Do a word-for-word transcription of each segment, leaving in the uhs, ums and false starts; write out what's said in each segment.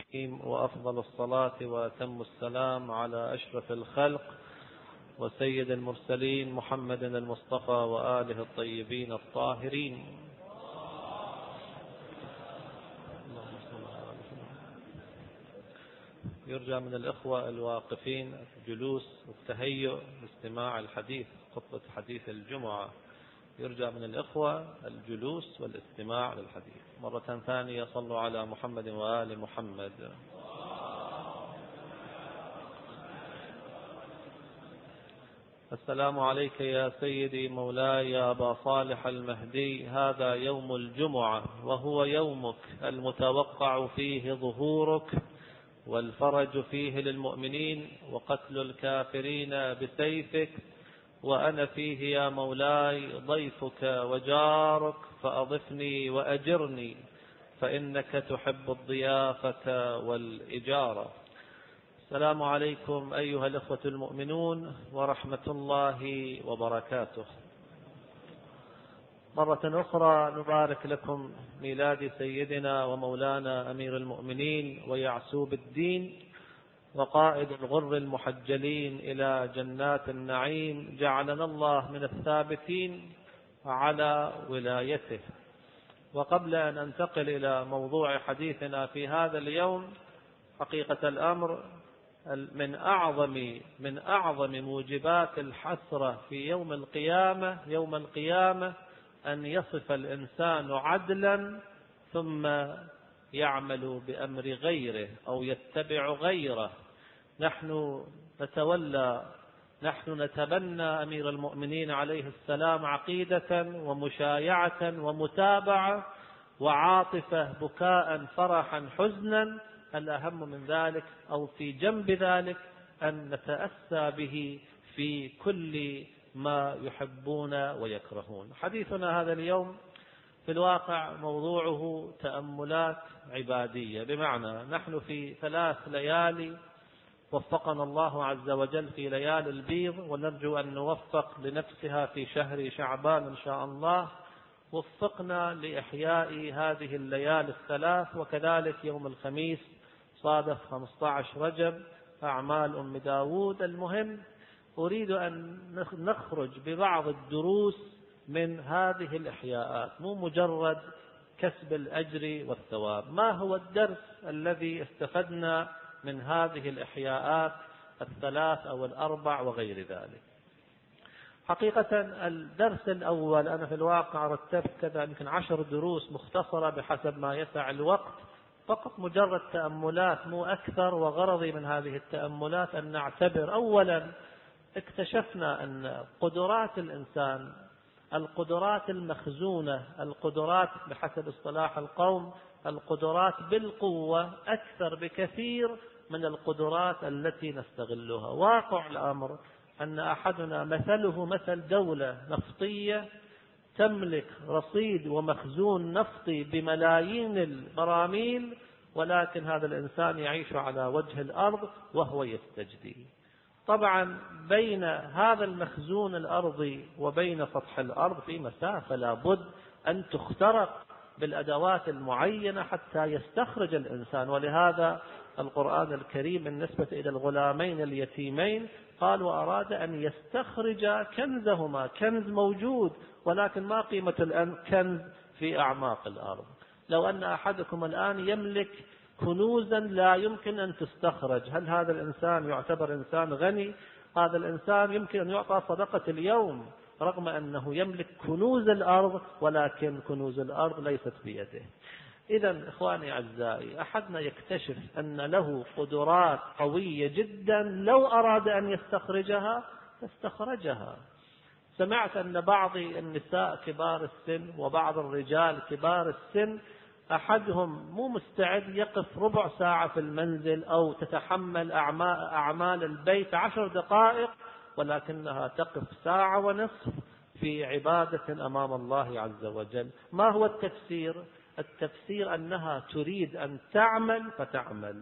وأفضل الصلاة وأتم السلام على أشرف الخلق وسيد المرسلين محمد المصطفى وآله الطيبين الطاهرين. يرجى من الإخوة الواقفين الجلوس والتهيؤ لاستماع الحديث، خطبة حديث الجمعة. يرجى من الإخوة الجلوس والاستماع للحديث. مرة ثانية صلوا على محمد وآل محمد. السلام عليك يا سيدي مولاي يا أبا صالح المهدي. هذا يوم الجمعة وهو يومك المتوقع فيه ظهورك والفرج فيه للمؤمنين وقتل الكافرين بسيفك، وأنا فيه يا مولاي ضيفك وجارك، فأضفني وأجرني فإنك تحب الضيافة والإجارة. السلام عليكم أيها الإخوة المؤمنون ورحمة الله وبركاته. مرة أخرى نبارك لكم ميلاد سيدنا ومولانا أمير المؤمنين ويعسوب الدين وقائد الغر المحجلين إلى جنات النعيم، جعلنا الله من الثابتين على ولايته. وقبل أن أنتقل إلى موضوع حديثنا في هذا اليوم، حقيقة الأمر من أعظم من أعظم موجبات الحسرة في يوم القيامة يوم القيامة أن يصف الإنسان عدلا ثم يعمل بأمر غيره أو يتبع غيره. نحن نتولى نحن نتبنى أمير المؤمنين عليه السلام عقيدة ومشايعة ومتابعة وعاطفة، بكاء فرحا حزنا. الأهم من ذلك أو في جنب ذلك أن نتأسى به في كل ما يحبون ويكرهون. حديثنا هذا اليوم في الواقع موضوعه تأملات عبادية، بمعنى نحن في ثلاث ليالي وفقنا الله عز وجل في ليالي البيض، ونرجو أن نوفق لنفسها في شهر شعبان إن شاء الله. وفقنا لإحياء هذه الليالي الثلاث، وكذلك يوم الخميس صادف خمسة عشر رجب أعمال أم داود. المهم أريد أن نخرج ببعض الدروس من هذه الإحياءات، مو مجرد كسب الأجر والثواب. ما هو الدرس الذي استفدنا من هذه الإحياءات الثلاث أو الأربع وغير ذلك؟ حقيقة الدرس الأول، أنا في الواقع رتبت كذا يمكن عشر دروس مختصرة بحسب ما يسع الوقت، فقط مجرد تأملات مو أكثر. وغرضي من هذه التأملات أن نعتبر أولا اكتشفنا أن قدرات الإنسان، القدرات المخزونة، القدرات بحسب اصطلاح القوم القدرات بالقوة، أكثر بكثير من القدرات التي نستغلها. واقع الأمر أن أحدنا مثله مثل دولة نفطية تملك رصيد ومخزون نفطي بملايين البراميل، ولكن هذا الإنسان يعيش على وجه الأرض وهو يستجدي. طبعا بين هذا المخزون الأرضي وبين سطح الأرض في مسافة لابد أن تخترق بالأدوات المعينة حتى يستخرج الإنسان. ولهذا القرآن الكريم بالنسبة إلى الغلامين اليتيمين قال وأراد أن يستخرج كنزهما. كنز موجود، ولكن ما قيمة الكنز في أعماق الأرض. لو أن أحدكم الآن يملك كنوزا لا يمكن أن تستخرج، هل هذا الإنسان يعتبر إنسان غني؟ هذا الإنسان يمكن أن يعطى صدقة اليوم رغم أنه يملك كنوز الأرض، ولكن كنوز الأرض ليست بيده. إذن إخواني أعزائي، أحدنا يكتشف أن له قدرات قوية جدا، لو أراد أن يستخرجها استخرجها. سمعت أن بعض النساء كبار السن وبعض الرجال كبار السن أحدهم مو مستعد يقف ربع ساعة في المنزل أو تتحمل أعمال البيت عشر دقائق، ولكنها تقف ساعة ونصف في عبادة أمام الله عز وجل. ما هو التفسير؟ التفسير أنها تريد أن تعمل فتعمل،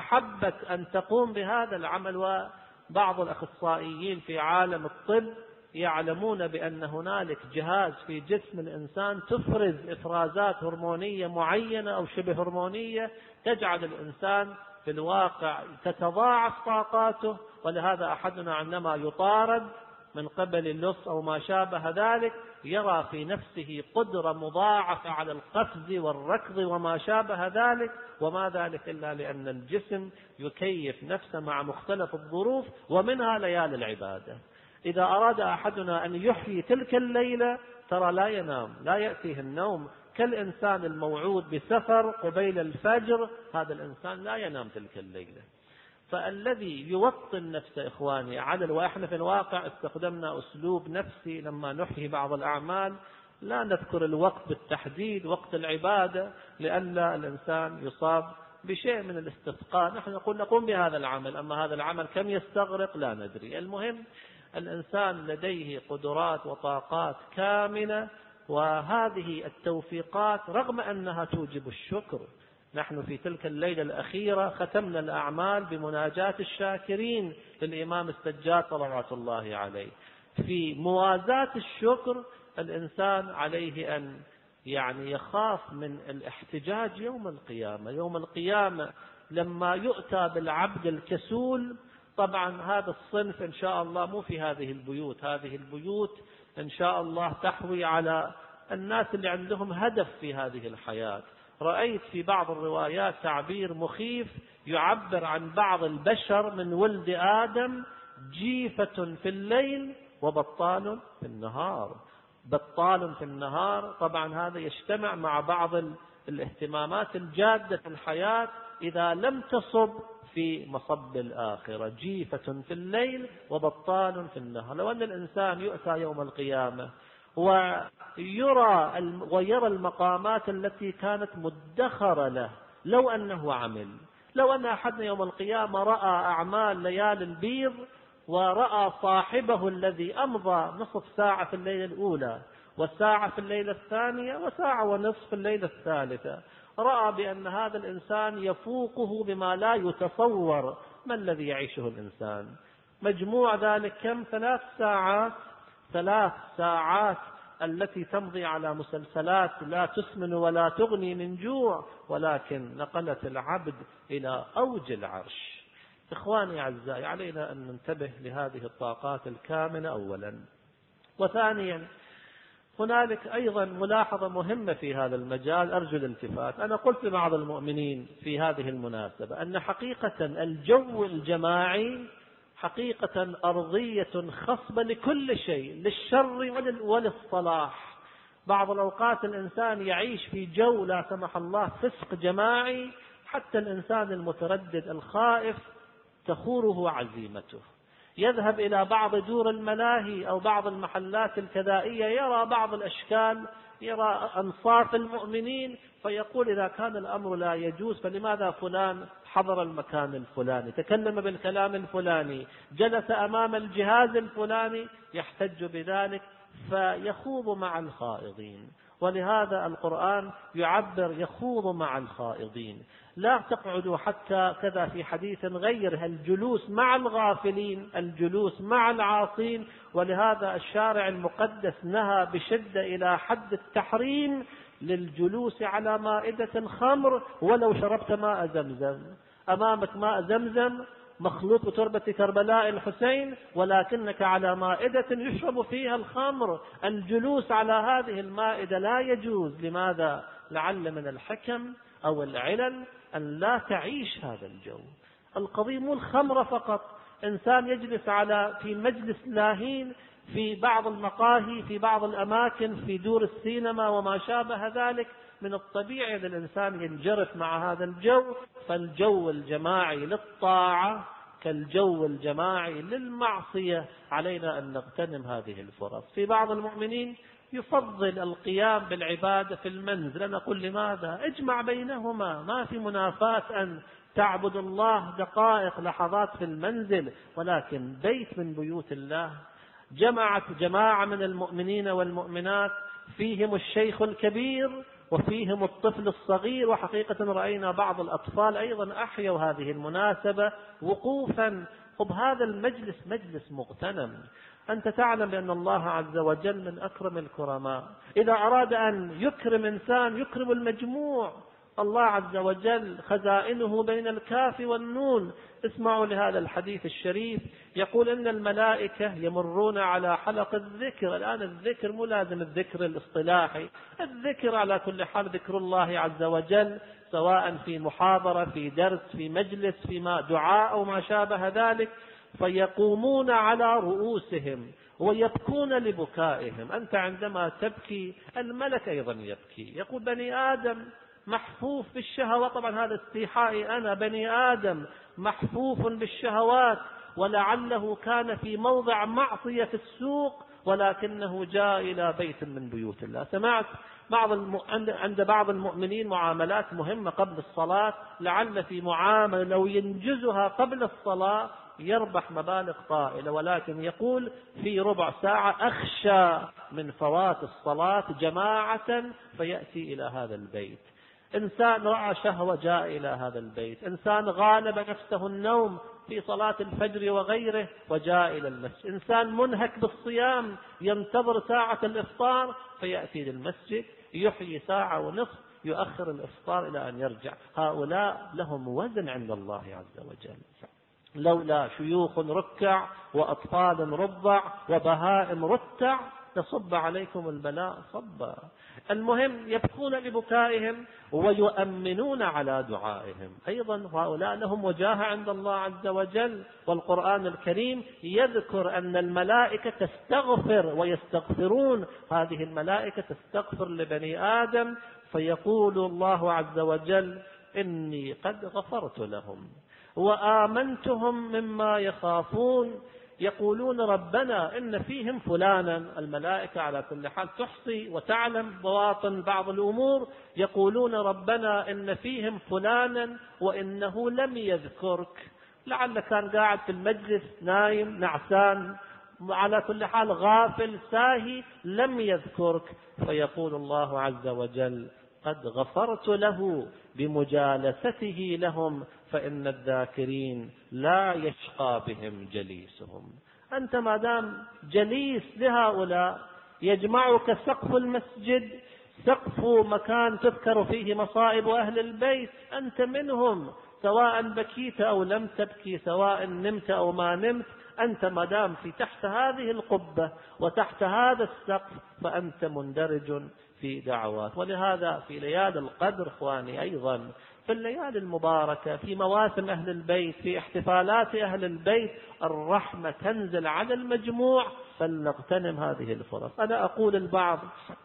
أحبت أن تقوم بهذا العمل. وبعض الأخصائيين في عالم الطب يعلمون بأن هنالك جهاز في جسم الإنسان تفرز إفرازات هرمونية معينة أو شبه هرمونية تجعل الإنسان في الواقع تتضاعف طاقاته. ولهذا أحدنا عندما يطارد من قبل اللص أو ما شابه ذلك يرى في نفسه قدرة مضاعفة على القفز والركض وما شابه ذلك، وما ذلك إلا لأن الجسم يكيف نفسه مع مختلف الظروف، ومنها ليالي العبادة. إذا أراد أحدنا أن يحيي تلك الليلة ترى لا ينام، لا يأتيه النوم، كالإنسان الموعود بسفر قبيل الفجر، هذا الإنسان لا ينام تلك الليلة. فالذي يوطن نفسه إخواني على وإحنا في الواقع استخدمنا أسلوب نفسي لما نحيي بعض الأعمال، لا نذكر الوقت بالتحديد وقت العبادة لئلا الإنسان يصاب بشيء من الاستثقال. نحن نقول نقوم بهذا العمل، أما هذا العمل كم يستغرق لا ندري. المهم الإنسان لديه قدرات وطاقات كاملة، وهذه التوفيقات رغم أنها توجب الشكر. نحن في تلك الليلة الأخيرة ختمنا الأعمال بمناجاة الشاكرين للإمام السجاد صلوات الله عليه. في موازاة الشكر الإنسان عليه أن يعني يخاف من الاحتجاج يوم القيامة. يوم القيامة لما يؤتى بالعبد الكسول، طبعا هذا الصنف إن شاء الله مو في هذه البيوت، هذه البيوت إن شاء الله تحوي على الناس اللي عندهم هدف في هذه الحياة. رأيت في بعض الروايات تعبير مخيف يعبر عن بعض البشر من ولد آدم جيفة في الليل وبطال في النهار. بطال في النهار طبعا هذا يجتمع مع بعض الاهتمامات الجادة في الحياة إذا لم تصب في مصب الآخرة. جيفة في الليل وبطال في النهار. لو أن الإنسان يؤتى يوم القيامة ويرى ويرى المقامات التي كانت مدخرة له لو أنه عمل، لو أن أحدنا يوم القيامة رأى أعمال ليالي البيض ورأى صاحبه الذي أمضى نصف ساعة في الليلة الأولى وساعة في الليلة الثانية وساعة ونصف في الليلة الثالثة، رأى بأن هذا الإنسان يفوقه بما لا يتصور. ما الذي يعيشه الإنسان؟ مجموع ذلك كم؟ ثلاث ساعات ثلاث ساعات التي تمضي على مسلسلات لا تسمن ولا تغني من جوع، ولكن نقلت العبد إلى أوج العرش. إخواني أعزائي، علينا أن ننتبه لهذه الطاقات الكامنة أولا. وثانيا هنالك أيضا ملاحظة مهمة في هذا المجال أرجو الالتفات. أنا قلت لبعض المؤمنين في هذه المناسبة أن حقيقة الجو الجماعي حقيقة أرضية خصبة لكل شيء، للشر وللصلاح. بعض الأوقات الإنسان يعيش في جو لا سمح الله فسق جماعي، حتى الإنسان المتردد الخائف تخوره عزيمته، يذهب إلى بعض دور الملاهي أو بعض المحلات الكذائية، يرى بعض الأشكال، يرى أنصاف المؤمنين، فيقول إذا كان الأمر لا يجوز فلماذا فلان حضر المكان الفلاني، تكلم بالكلام الفلاني، جلس أمام الجهاز الفلاني، يحتج بذلك فيخوض مع الخائضين. ولهذا القرآن يعبر يخوض مع الخائضين. لا تقعدوا حتى كذا في حديث غيرها الجلوس مع الغافلين، الجلوس مع العاصين. ولهذا الشارع المقدس نهى بشدة إلى حد التحريم للجلوس على مائدة خمر ولو شربت ماء زمزم. أمامك ماء زمزم مخلوط بتربة كربلاء الحسين، ولكنك على مائدة يشرب فيها الخمر. الجلوس على هذه المائدة لا يجوز. لماذا؟ لعل من الحكم أو العلل أن لا تعيش هذا الجو. القضية مو الخمر فقط. إنسان يجلس على في مجلس لاهين في بعض المقاهي، في بعض الأماكن، في دور السينما وما شابه ذلك، من الطبيعي أن الإنسان ينجرف مع هذا الجو. فالجو الجماعي للطاعة كالجو الجماعي للمعصية، علينا أن نغتنم هذه الفرص. في بعض المؤمنين يفضل القيام بالعبادة في المنزل. أنا أقول لماذا؟ اجمع بينهما، ما في منافاة أن تعبد الله دقائق لحظات في المنزل، ولكن بيت من بيوت الله جمعت جماعة من المؤمنين والمؤمنات فيهم الشيخ الكبير وفيهم الطفل الصغير. وحقيقة رأينا بعض الأطفال أيضا أحيوا هذه المناسبة وقوفا. طب هذا المجلس مجلس مغتنم. أنت تعلم بأن الله عز وجل من أكرم الكرماء، إذا أراد أن يكرم إنسان يكرم المجموع. الله عز وجل خزائنه بين الكاف والنون. اسمعوا لهذا الحديث الشريف، يقول إن الملائكة يمرون على حلق الذكر. الآن الذكر مو لازم الذكر الاصطلاحي، الذكر على كل حال ذكر الله عز وجل، سواء في محاضرة، في درس، في مجلس، في ما دعاء أو ما شابه ذلك. فيقومون على رؤوسهم ويبكون لبكائهم. أنت عندما تبكي الملك أيضا يبكي. يقول بني آدم محفوف بالشهوات، طبعا هذا استيحائي، أنا بني آدم محفوف بالشهوات، ولعله كان في موضع معصية في السوق ولكنه جاء إلى بيت من بيوت الله. سمعت بعض الم... عند بعض المؤمنين معاملات مهمة قبل الصلاة، لعل في معاملة لو ينجزها قبل الصلاة يربح مبالغ طائلة، ولكن يقول في ربع ساعة أخشى من فوات الصلاة جماعة فيأتي إلى هذا البيت. إنسان رأى شهوة جاء إلى هذا البيت. إنسان غالب نفسه النوم في صلاة الفجر وغيره وجاء إلى المسجد. إنسان منهك بالصيام ينتظر ساعة الإفطار فيأتي للمسجد، يحيي ساعة ونصف، يؤخر الإفطار إلى أن يرجع. هؤلاء لهم وزن عند الله عز وجل. لولا شيوخ ركع وأطفال رضع وبهائم رتع تصب عليكم البلاء صبا. المهم يبكون لبكائهم ويؤمنون على دعائهم. أيضا هؤلاء لهم وجاهة عند الله عز وجل. والقرآن الكريم يذكر أن الملائكة تستغفر ويستغفرون. هذه الملائكة تستغفر لبني آدم، فيقول الله عز وجل إني قد غفرت لهم وآمنتهم مما يخافون. يقولون ربنا إن فيهم فلانا. الملائكة على كل حال تحصي وتعلم بواطن بعض الأمور. يقولون ربنا إن فيهم فلانا وإنه لم يذكرك. لعل كان قاعد في المجلس نايم نعسان، على كل حال غافل ساهي، لم يذكرك. فيقول الله عز وجل قد غفرت له بمجالسته لهم، فإن الذاكرين لا يشقى بهم جليسهم. أنت ما دام جليس لهؤلاء يجمعك سقف المسجد، سقف مكان تذكر فيه مصائب أهل البيت، أنت منهم، سواء بكيت أو لم تبكي، سواء نمت أو ما نمت، أنت ما دام في تحت هذه القبة وتحت هذا السقف فأنت مندرج في دعوات. ولهذا في ليالي القدر إخواني أيضا، في الليالي المباركة، في مواسم أهل البيت، في احتفالات أهل البيت، الرحمة تنزل على المجموع، فلنغتنم هذه الفرص. أنا أقول البعض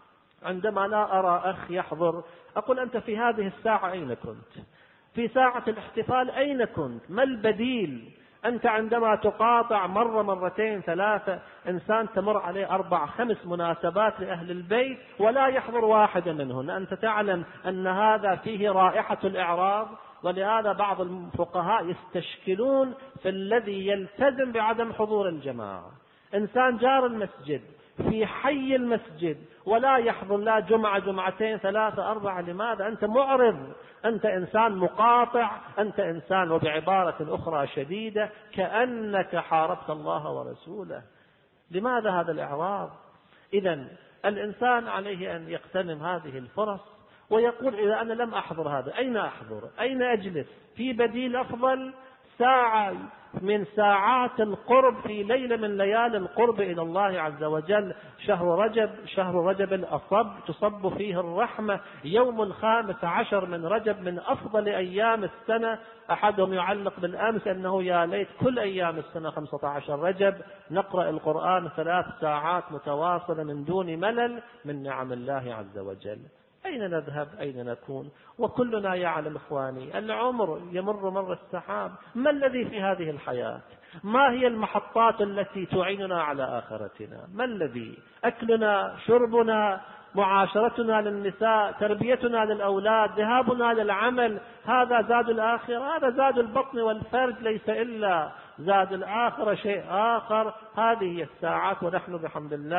عندما لا أرى أخ يحضر أقول أنت في هذه الساعة أين كنت؟ في ساعة الاحتفال أين كنت؟ ما البديل؟ أنت عندما تقاطع مرة مرتين ثلاثة، إنسان تمر عليه أربع خمس مناسبات لأهل البيت ولا يحضر واحدة منهن، أنت تعلم أن هذا فيه رائحة الإعراض. ولهذا بعض الفقهاء يستشكلون في الذي يلتزم بعدم حضور الجماعة. إنسان جار المسجد في حي المسجد ولا يحضر لا جمعة جمعتين ثلاثة أربعة، لماذا؟ أنت معرض، أنت إنسان مقاطع، أنت إنسان وبعبارة أخرى شديدة كأنك حاربت الله ورسوله. لماذا هذا الإعراض؟ إذن الإنسان عليه أن يغتنم هذه الفرص ويقول إذا أنا لم أحضر هذا أين أحضر؟ أين أجلس؟ في بديل أفضل؟ ساعة من ساعات القرب في ليلة من ليالي القرب إلى الله عز وجل، شهر رجب، شهر رجب الأصب تصب فيه الرحمة، يوم الخامس عشر من رجب من أفضل أيام السنة. أحدهم يعلق بالأمس أنه يا ليت كل أيام السنة خمسة عشر رجب نقرأ القرآن ثلاث ساعات متواصلة من دون ملل، من نعم الله عز وجل. أين نذهب؟ أين نكون؟ وكلنا يعلم إخواني العمر يمر مر السحاب. ما الذي في هذه الحياة؟ ما هي المحطات التي تعيننا على آخرتنا؟ ما الذي؟ أكلنا، شربنا، معاشرتنا للنساء، تربيتنا للأولاد، ذهابنا للعمل، هذا زاد الآخرة؟ هذا زاد البطن والفرج، ليس إلا زاد الآخرة شيء آخر. هذه هي الساعات، ونحن بحمد الله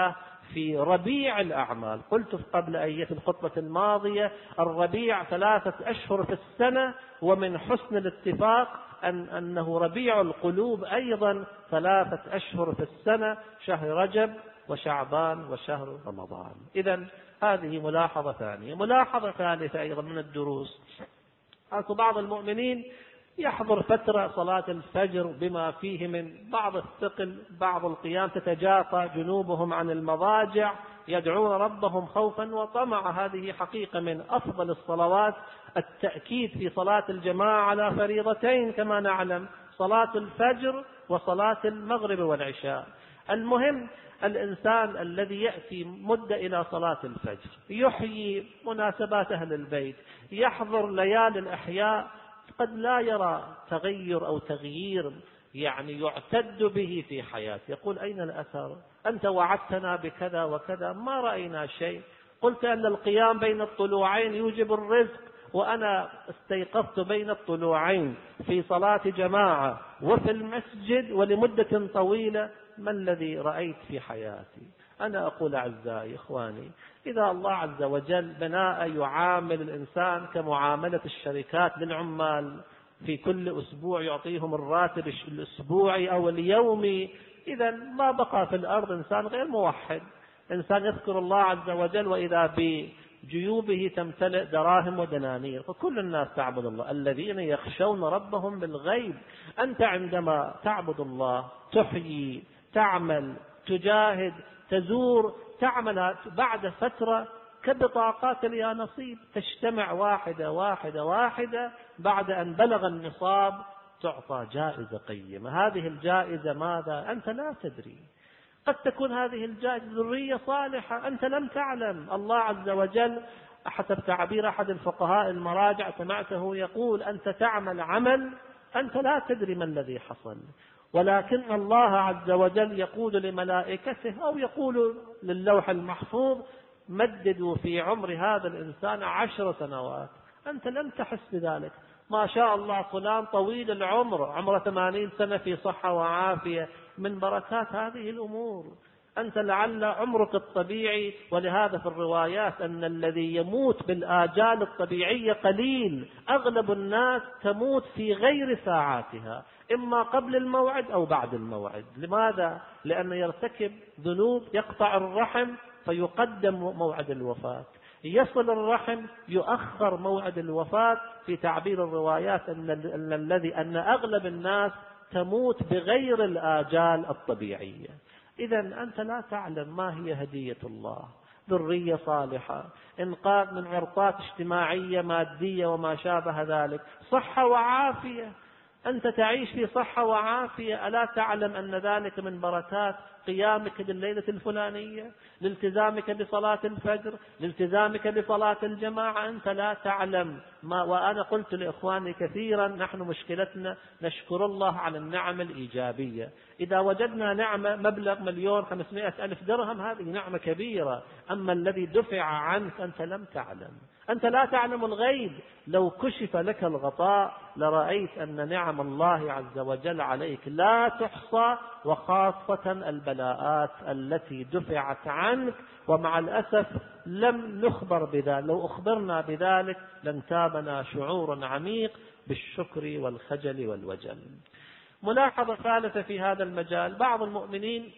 في ربيع الأعمال. قلت قبل أية في الخطبة الماضية الربيع ثلاثة أشهر في السنة، ومن حسن الاتفاق أن أنه ربيع القلوب أيضا ثلاثة أشهر في السنة، شهر رجب وشعبان وشهر رمضان. إذن هذه ملاحظة ثانية. ملاحظة ثالثة أيضا من الدروس، أكو بعض المؤمنين يحضر فترة صلاة الفجر بما فيه من بعض الثقل، بعض القيام، تتجافى جنوبهم عن المضاجع، يدعون ربهم خوفا وطمعا. هذه حقيقة من أفضل الصلوات، التأكيد في صلاة الجماعة على فريضتين كما نعلم، صلاة الفجر وصلاة المغرب والعشاء. المهم الإنسان الذي يأتي مدة إلى صلاة الفجر، يحيي مناسبات أهل البيت، يحضر ليالي الأحياء، قد لا يرى تغير أو تغيير يعني يعتد به في حياته، يقول أين الأثر؟ أنت وعدتنا بكذا وكذا، ما رأينا شيء. قلت أن القيام بين الطلوعين يوجب الرزق، وأنا استيقظت بين الطلوعين في صلاة جماعة وفي المسجد ولمدة طويلة، ما الذي رأيت في حياتي؟ أنا أقول أعزائي إخواني، إذا الله عز وجل بناء يعامل الإنسان كمعاملة الشركات للعمال، في كل أسبوع يعطيهم الراتب الأسبوعي أو اليومي، إذا ما بقى في الأرض إنسان غير موحد، إنسان يذكر الله عز وجل وإذا بجيوبه تمتلئ دراهم ودنانير. فكل الناس تعبد الله، الذين يخشون ربهم بالغيب. أنت عندما تعبد الله تحيي، تعمل، تجاهد، تزور، تعمل، بعد فترة كبطاقات اليانصيب تجتمع واحدة واحدة واحدة، بعد أن بلغ النصاب تعطى جائزة قيمة. هذه الجائزة ماذا؟ أنت لا تدري، قد تكون هذه الجائزة ذرية صالحة أنت لم تعلم. الله عز وجل حسب تعبير أحد الفقهاء المراجع سمعته يقول أنت تعمل عمل أنت لا تدري ما الذي حصل، ولكن الله عز وجل يقول لملائكته أو يقول للوح المحفوظ مددوا في عمر هذا الإنسان عشر سنوات، أنت لم تحس بذلك. ما شاء الله فلان طويل العمر، عمره ثمانين سنة في صحة وعافية، من بركات هذه الأمور. أنت لعل عمرك الطبيعي، ولهذا في الروايات أن الذي يموت بالآجال الطبيعية قليل، أغلب الناس تموت في غير ساعاتها، إما قبل الموعد أو بعد الموعد. لماذا؟ لأنه يرتكب ذنوب، يقطع الرحم فيقدم موعد الوفاة، يصل الرحم يؤخر موعد الوفاة. في تعبير الروايات أن الذي أن أغلب الناس تموت بغير الآجال الطبيعية. إذا أنت لا تعلم ما هي هدية الله، ذرية صالحة، إنقاذ من ورطات اجتماعية مادية وما شابه ذلك، صحة وعافية، أنت تعيش في صحة وعافية، ألا تعلم أن ذلك من بركات قيامك لليلة الفلانية، لالتزامك بصلاة الفجر، لالتزامك بصلاة الجماعة؟ أنت لا تعلم ما. وأنا قلت لإخواني كثيرا نحن مشكلتنا نشكر الله على النعم الإيجابية. إذا وجدنا نعمة مبلغ مليون خمسمائة ألف درهم هذه نعمة كبيرة، أما الذي دفع عنك أنت لم تعلم، أنت لا تعلم الغيب. لو كشف لك الغطاء لرأيت أن نعم الله عز وجل عليك لا تحصى، وخاصة البلاءات التي دفعت عنك، ومع الأسف لم نخبر بذلك. لو أخبرنا بذلك لانتابنا شعور عميق بالشكر والخجل والوجل. ملاحظة ثالثة في هذا المجال، بعض المؤمنين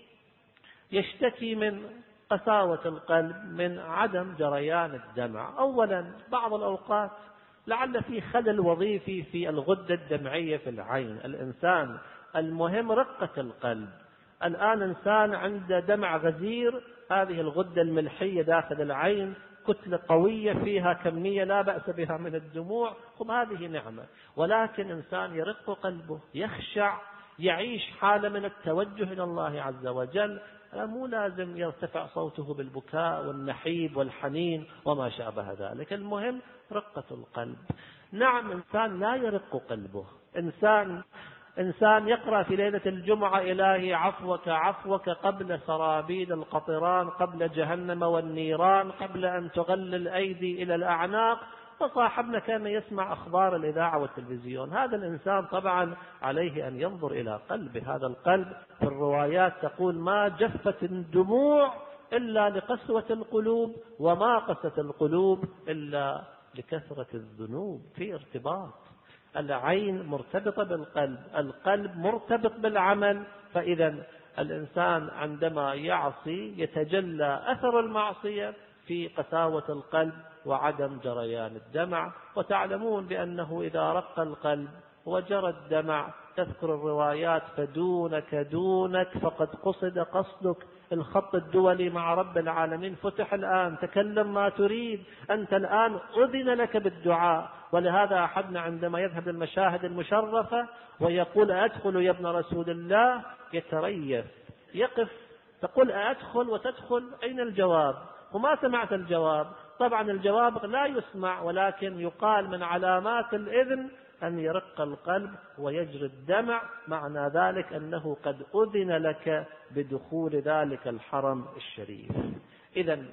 يشتكي من قساوة القلب، من عدم جريان الدمع. أولا بعض الأوقات لعل في خلل وظيفي في الغدة الدمعية في العين. الإنسان المهم رقة القلب. الآن إنسان عنده دمع غزير، هذه الغدة الملحية داخل العين كتلة قوية فيها كمية لا بأس بها من الدموع، هذه نعمة. ولكن إنسان يرق قلبه، يخشع، يعيش حالة من التوجه إلى الله عز وجل، مو لازم يرتفع صوته بالبكاء والنحيب والحنين وما شابه ذلك. المهم رقة القلب. نعم إنسان لا يرق قلبه، إنسان إنسان يقرأ في ليلة الجمعة إلهي عفوك عفوك قبل سرابيل القطران، قبل جهنم والنيران، قبل أن تغل الأيدي إلى الأعناق. فصاحبنا كان يسمع أخبار الإذاعة والتلفزيون. هذا الإنسان طبعا عليه أن ينظر إلى قلبه. هذا القلب في الروايات تقول ما جفت الدموع إلا لقسوة القلوب، وما قست القلوب إلا لكثرة الذنوب. في ارتباط، العين مرتبطة بالقلب، القلب مرتبط بالعمل. فإذا الإنسان عندما يعصي يتجلى أثر المعصية في قساوة القلب وعدم جريان الدمع. وتعلمون بأنه إذا رق القلب وجرى الدمع، تذكر الروايات فدونك دونك فقد قصد قصدك. الخط الدولي مع رب العالمين فتح الآن، تكلم ما تريد، أنت الآن أذن لك بالدعاء. ولهذا أحدنا عندما يذهب للمشاهد المشرفة ويقول أدخل يا ابن رسول الله يتريث، يقف، تقول أدخل وتدخل، أين الجواب؟ وما سمعت الجواب. طبعا الجواب لا يسمع، ولكن يقال من علامات الإذن أن يرق القلب ويجري الدمع، معنى ذلك أنه قد أذن لك بدخول ذلك الحرم الشريف. إذن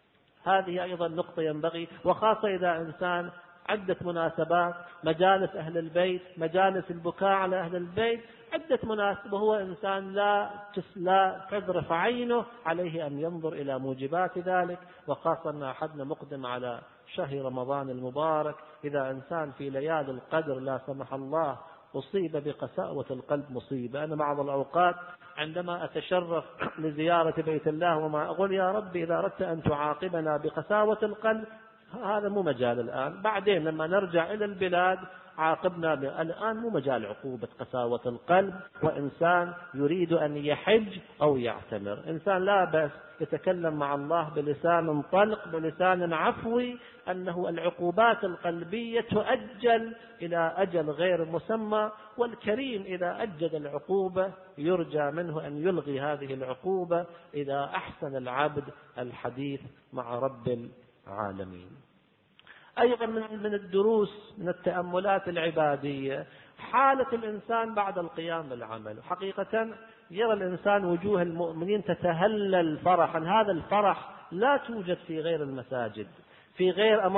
هذه أيضا نقطة ينبغي، وخاصة إذا إنسان عدة مناسبات، مجالس أهل البيت، مجالس البكاء على أهل البيت، عدة مناسبة، وهو إنسان لا لا تذرف عينه، عليه أن ينظر إلى موجبات ذلك. وخاصة أن أحدنا مقدم على شهر رمضان المبارك، إذا إنسان في ليالي القدر لا سمح الله أصيب بقساوة القلب مصيبة. أنا بعض الأوقات عندما أتشرف لزيارة بيت الله وما أقول يا رب إذا أردت أن تعاقبنا بقساوة القلب هذا مو مجال الآن، بعدين لما نرجع إلى البلاد عاقبنا، الآن مو مجال عقوبة قساوة القلب. وإنسان يريد أن يحج أو يعتمر، إنسان لا بأس يتكلم مع الله بلسان طلق، بلسان عفوي، أنه العقوبات القلبية تؤجل إلى أجل غير مسمى، والكريم إذا أجل العقوبة يرجى منه أن يلغي هذه العقوبة إذا أحسن العبد الحديث مع رب العالمين. أيضا من الدروس من التأملات العبادية حالة الإنسان بعد القيام بالعمل. حقيقة يرى الإنسان وجوه المؤمنين تتهلل فرحا، هذا الفرح لا توجد في غير المساجد، في غير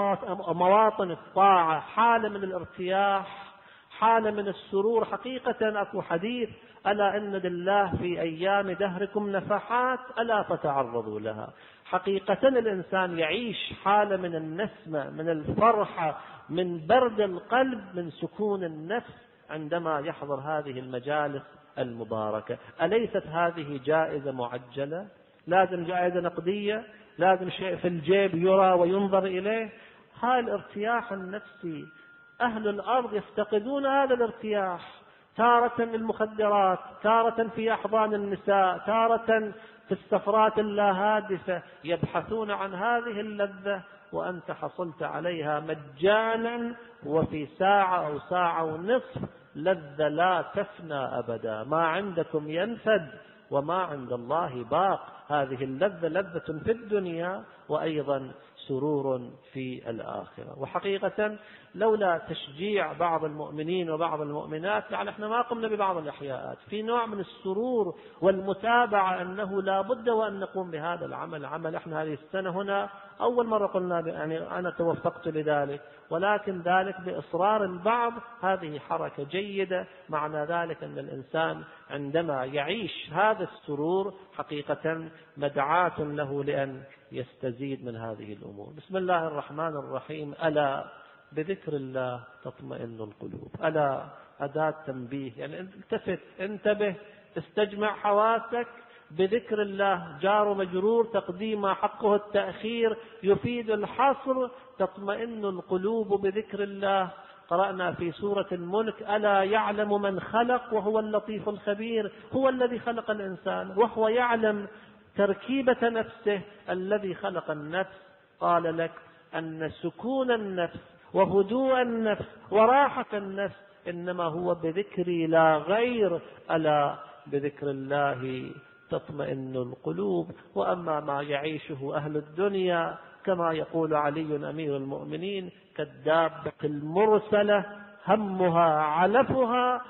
مواطن الطاعة، حالة من الارتياح، حالة من السرور. حقيقة أكو حديث ألا إن لله في أيام دهركم نفحات ألا فتعرضوا لها. حقيقة الإنسان يعيش حالة من النسمة، من الفرحة، من برد القلب، من سكون النفس عندما يحضر هذه المجالس المباركة. أليست هذه جائزة معجلة؟ لازم جائزة نقدية، لازم شيء في الجيب يرى وينظر إليه. هذا الارتياح النفسي أهل الأرض يفتقدون هذا الارتياح، تارة للمخدرات، تارة في أحضان النساء، تارة في السفرات اللاهادفة، يبحثون عن هذه اللذة، وأنت حصلت عليها مجانا وفي ساعة أو ساعة ونصف. لذة لا تفنى أبدا، ما عندكم ينفد وما عند الله باق. هذه اللذة لذة في الدنيا وأيضا سرور في الآخرة. وحقيقة لولا تشجيع بعض المؤمنين وبعض المؤمنات يعني احنا ما قمنا ببعض الأحياءات في نوع من السرور والمتابعة أنه لا بد وأن نقوم بهذا العمل. عمل احنا هذه السنة هنا أول مرة قلنا يعني أنا توفقت لذلك، ولكن ذلك بإصرار البعض. هذه حركة جيدة، معنى ذلك أن الإنسان عندما يعيش هذا السرور حقيقة مدعاة له لأن يستزيد من هذه الأمور. بسم الله الرحمن الرحيم. ألا بذكر الله تطمئن القلوب. ألا أداة تنبيه، يعني التفت، انتبه، استجمع حواسك. بذكر الله جار مجرور، تقديم حقه التأخير يفيد الحصر. تطمئن القلوب بذكر الله. قرأنا في سورة الملك ألا يعلم من خلق وهو اللطيف الخبير. هو الذي خلق الإنسان وهو يعلم تركيبة نفسه. الذي خلق النفس قال لك أن سكون النفس وهدوء النفس وراحة النفس إنما هو بذكري لا غير. ألا بذكر الله تطمئن القلوب. وأما ما يعيشه أهل الدنيا كما يقول علي أمير المؤمنين كالدابة المرسلة همها علفها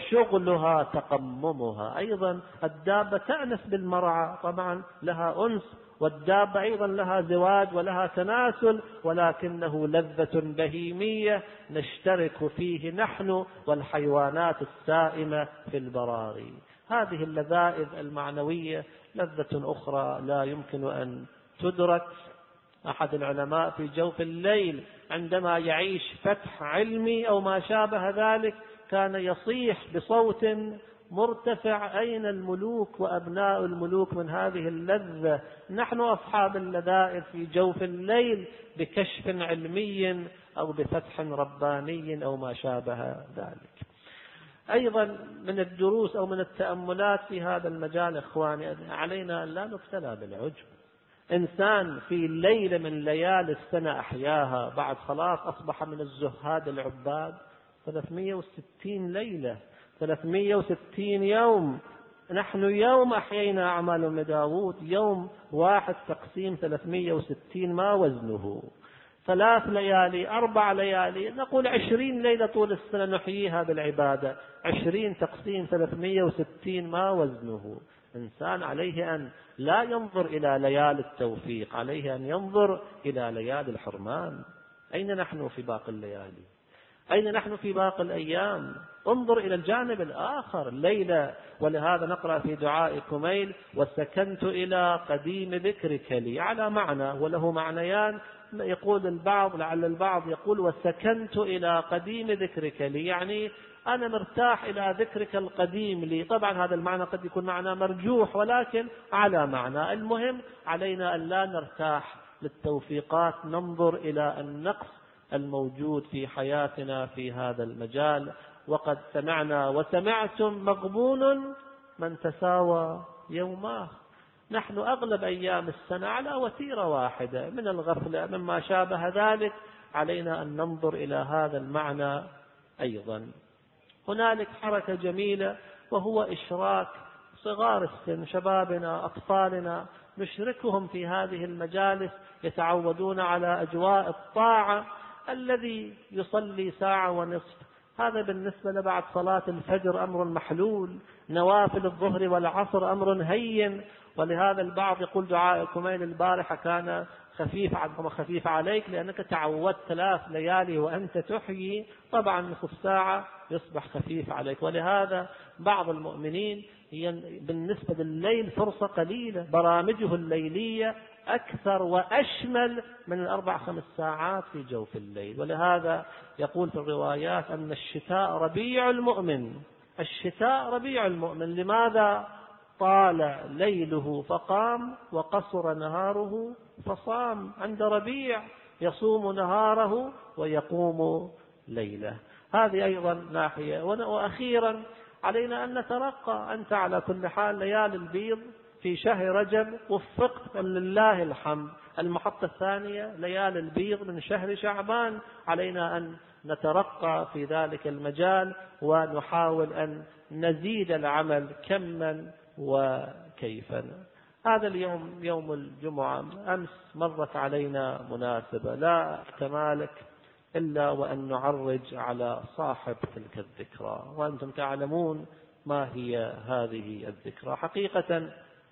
وشغلها تقممها. أيضا الدابة تأنس بالمرعى، طبعا لها أنس، والدابة أيضا لها زواج ولها تناسل، ولكنه لذة بهيمية نشترك فيه نحن والحيوانات السائمة في البراري. هذه اللذائذ المعنوية لذة أخرى لا يمكن أن تدرك. أحد العلماء في جوف الليل عندما يعيش فتح علمي أو ما شابه ذلك كان يصيح بصوت مرتفع: أين الملوك وأبناء الملوك من هذه اللذة؟ نحن أصحاب اللذائذ في جوف الليل بكشف علمي أو بفتح رباني أو ما شابه ذلك. أيضا من الدروس أو من التأملات في هذا المجال إخواني، علينا أن لا نبتلى بالعجب. إنسان في ليلة من ليالي السنة أحياها، بعد خلاص أصبح من الزهاد العباد، ثلاثمئة وستين ليلة، ثلاثمئة وستين يوم. نحن يوم أحيينا أعمال أم داود، يوم واحد تقسيم ثلاثمئة وستين ما وزنه؟ ثلاث ليالي، أربع ليالي، نقول عشرين ليلة طول السنة نحييها بالعبادة، عشرين تقسيم ثلاثمئة وستين ما وزنه؟ إنسان عليه أن لا ينظر إلى ليالي التوفيق، عليه أن ينظر إلى ليالي الحرمان. أين نحن في باقي الليالي؟ أين نحن في باقي الأيام؟ انظر إلى الجانب الآخر الليلة. ولهذا نقرأ في دعاء كميل: وسكنت إلى قديم ذكرك لي، على معنى وله معنيان. يقول البعض، لعل البعض يقول: وسكنت إلى قديم ذكرك لي، يعني أنا مرتاح إلى ذكرك القديم لي. طبعا هذا المعنى قد يكون معنى مرجوح، ولكن على معنى. المهم علينا أن لا نرتاح للتوفيقات، ننظر إلى النقص الموجود في حياتنا في هذا المجال. وقد سمعنا وسمعتم: مغبون من تساوى يوماه. نحن أغلب أيام السنة على وتيرة واحدة من الغفلة مما شابه ذلك. علينا أن ننظر إلى هذا المعنى أيضا. هنالك حركة جميلة، وهو إشراك صغار السن، شبابنا، أطفالنا، نشركهم في هذه المجالس يتعودون على أجواء الطاعة. الذي يصلي ساعة ونصف، هذا بالنسبة لبعد صلاة الفجر أمر محلول. نوافل الظهر والعصر أمر هين. ولهذا البعض يقول: دعاء كميل البارحة كان خفيف عنكم وخفيف عليك، لأنك تعودت ثلاث ليالي وأنت تحيي، طبعا نصف ساعة يصبح خفيف عليك. ولهذا بعض المؤمنين بالنسبة لليل فرصة قليلة، برامجه الليلية أكثر وأشمل من الأربع خمس ساعات في جوف الليل. ولهذا يقول في الروايات أن الشتاء ربيع المؤمن. الشتاء ربيع المؤمن. لماذا؟ طال ليله فقام وقصر نهاره فصام. عند ربيع يصوم نهاره ويقوم ليله. هذه أيضا ناحية. وأخيرا علينا أن نترقى. أنت على كل حال ليالي البيض في شهر رجب وفقت لله الحمد. المحطة الثانية ليالي البيض من شهر شعبان. علينا أن نترقى في ذلك المجال ونحاول أن نزيد العمل كما وكيفا. هذا اليوم يوم الجمعة. أمس مرت علينا مناسبة لا أتمالك إلا وأن نعرج على صاحب تلك الذكرى، وأنتم تعلمون ما هي هذه الذكرى. حقيقة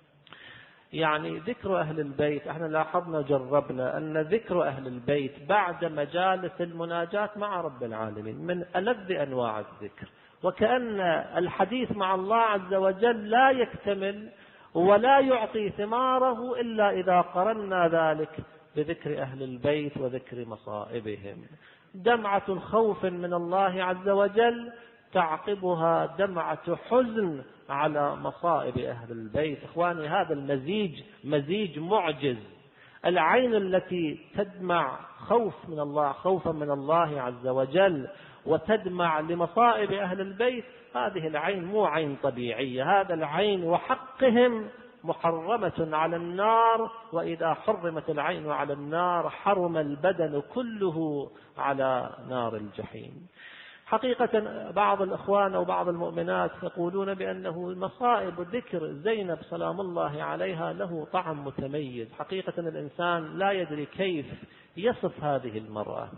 يعني ذكر أهل البيت، احنا لاحظنا جربنا أن ذكر أهل البيت بعد مجالس المناجاة مع رب العالمين من ألذ أنواع الذكر. وكأن الحديث مع الله عز وجل لا يكتمل ولا يعطي ثماره إلا إذا قرنا ذلك بذكر أهل البيت وذكر مصائبهم. دمعة خوف من الله عز وجل تعقبها دمعة حزن على مصائب أهل البيت. إخواني، هذا المزيج مزيج معجز. العين التي تدمع خوف من الله، خوفا من الله عز وجل، وتدمع لمصائب أهل البيت، هذه العين مو عين طبيعية. هذا العين وحقهم محرمة على النار، وإذا حرمت العين على النار حرم البدن كله على نار الجحيم. حقيقة بعض الإخوان أو بعض المؤمنات يقولون بأنه مصائب ذكر زينب سلام الله عليها له طعم متميز. حقيقة الإنسان لا يدري كيف يصف هذه المرأة.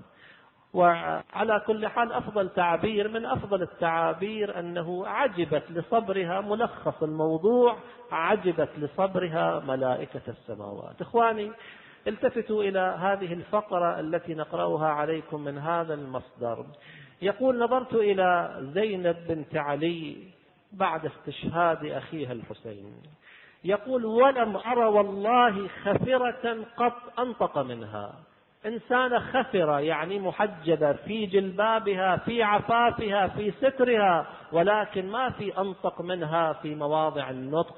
وعلى كل حال أفضل تعبير من أفضل التعابير أنه عجبت لصبرها، ملخص الموضوع: عجبت لصبرها ملائكة السماوات. إخواني، التفتوا إلى هذه الفقرة التي نقرأها عليكم من هذا المصدر. يقول: نظرت إلى زينب بنت علي بعد استشهاد أخيها الحسين. يقول: ولم أر والله خفرة قط أنطق منها. إنسانة خفرة يعني محجبة في جلبابها في عفافها في سترها، ولكن ما في أنطق منها في مواضع النطق،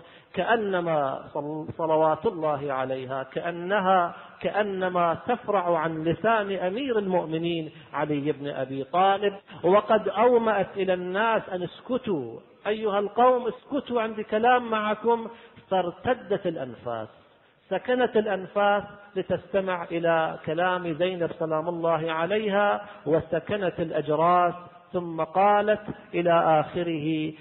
كأنما صلوات الله عليها كأنها كأنما تفرع عن لسان أمير المؤمنين علي بن أبي طالب. وقد أومأت إلى الناس أن اسكتوا أيها القوم، اسكتوا عندي كلام معكم. فارتدت الأنفاس، سكنت الأنفاس لتستمع إلى كلام زينب سلام الله عليها، وسكنت الأجراس. ثم قالت إلى آخره،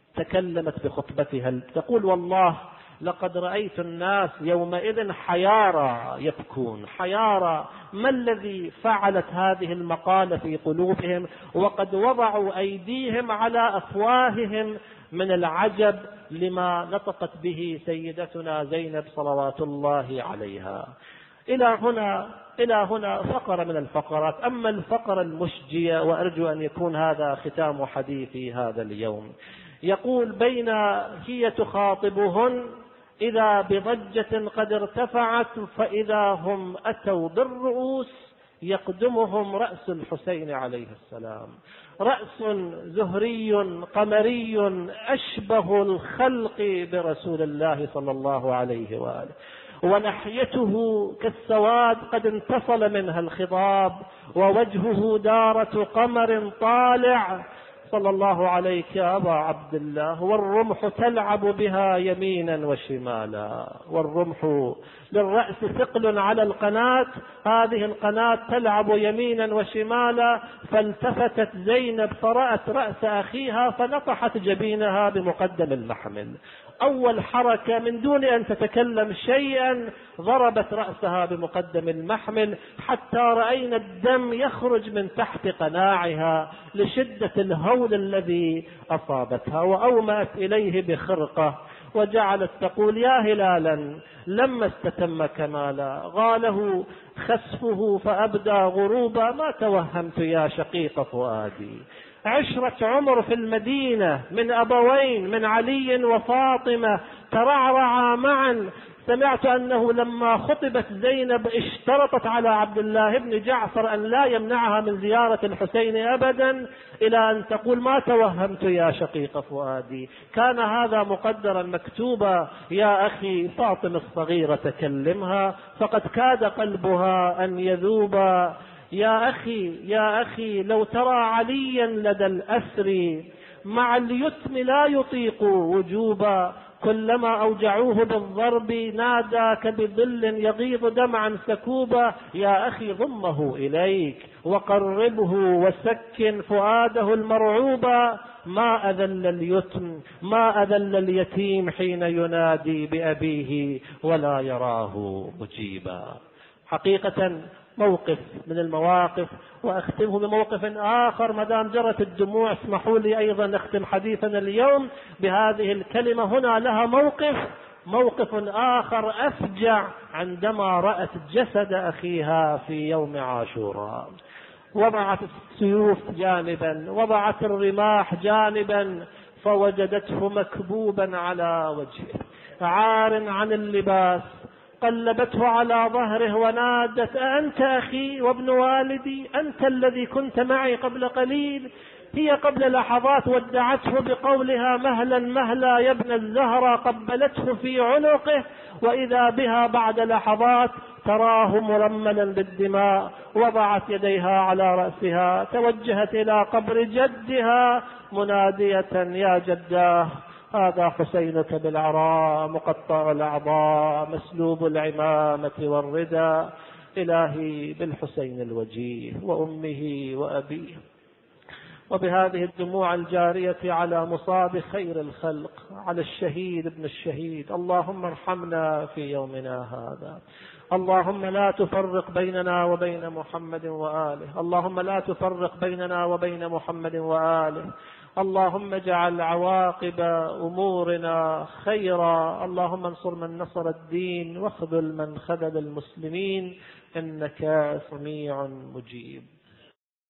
تكلمت بخطبتها تقول: والله لقد رأيت الناس يومئذ حيارى يبكون، حيارى ما الذي فعلت هذه المقالة في قلوبهم، وقد وضعوا أيديهم على أفواههم من العجب لما نطقت به سيدتنا زينب صلوات الله عليها. إلى هنا إلى هنا فقرة من الفقرات. أما الفقرة المشجية، وأرجو أن يكون هذا ختام حديثي هذا اليوم، يقول: بين هي تخاطبهن إذا بضجة قد ارتفعت، فإذا هم أتوا بالرؤوس يقدمهم رأس الحسين عليه السلام، رأس زهري قمري أشبه الخلق برسول الله صلى الله عليه وآله، ونحيته كالسواد قد انتصل منها الخضاب، ووجهه دارة قمر طالع صلى الله عليك يا أبا عبد الله، والرمح تلعب بها يمينا وشمالا. والرمح للرأس ثقل على القناة، هذه القناة تلعب يمينا وشمالا. فالتفتت زينب فرأت رأس أخيها فنطحت جبينها بمقدم المحمل. أول حركة من دون أن تتكلم شيئا ضربت رأسها بمقدم المحمل، حتى رأينا الدم يخرج من تحت قناعها لشدة الهول الذي أصابتها. وأومأت إليه بخرقة وجعلت تقول: يا هلالا لما استتم كمالا غاله خسفه فأبدى غروبا، ما توهمت يا شقيق فؤادي. عشرة عمر في المدينة من أبوين، من علي وفاطمة، ترعرعا معا. سمعت أنه لما خطبت زينب اشترطت على عبد الله بن جعفر أن لا يمنعها من زيارة الحسين أبدا، إلى أن تقول: ما توهمت يا شقيق فؤادي، كان هذا مقدرا مكتوبا. يا أخي فاطمة الصغيرة تكلمها، فقد كاد قلبها أن يذوبا. يا أخي يا أخي لو ترى عليا لدى الأسر مع اليتم لا يطيق وجوبا، كلما أوجعوه بالضرب ناداك بظل يغيظ دمعا سكوبا. يا أخي ضمه إليك وقربه وسكن فؤاده المرعوبا، ما أذل اليتم ما أذل اليتيم حين ينادي بأبيه ولا يراه مجيبا. حقيقة موقف من المواقف. وأختمه بموقف آخر ما دام جرت الدموع، اسمحوا لي أيضا نختم حديثنا اليوم بهذه الكلمة. هنا لها موقف موقف آخر أفجع، عندما رأت جسد أخيها في يوم عاشوراء. وضعت السيوف جانبا، وضعت الرماح جانبا، فوجدته مكبوبا على وجهه عار عن اللباس. قلبته على ظهره ونادت: أنت أخي وابن والدي، أنت الذي كنت معي قبل قليل. هي قبل لحظات ودعته بقولها: مهلا مهلا يا ابن الزهرة، قبلته في عنقه، وإذا بها بعد لحظات تراه مرملا بالدماء. وضعت يديها على رأسها، توجهت إلى قبر جدها منادية: يا جداه، هذا حسينك بالعراء مقطع الأعضاء مسلوب العمامة والردى. إلهي بالحسين الوجيه وأمه وأبيه، وبهذه الدموع الجارية على مصاب خير الخلق، على الشهيد ابن الشهيد، اللهم ارحمنا في يومنا هذا. اللهم لا تفرق بيننا وبين محمد وآله، اللهم لا تفرق بيننا وبين محمد وآله. اللهم اجعل عواقب أمورنا خيرا. اللهم انصر من نصر الدين، واخذل من خذل المسلمين، إنك سميع مجيب.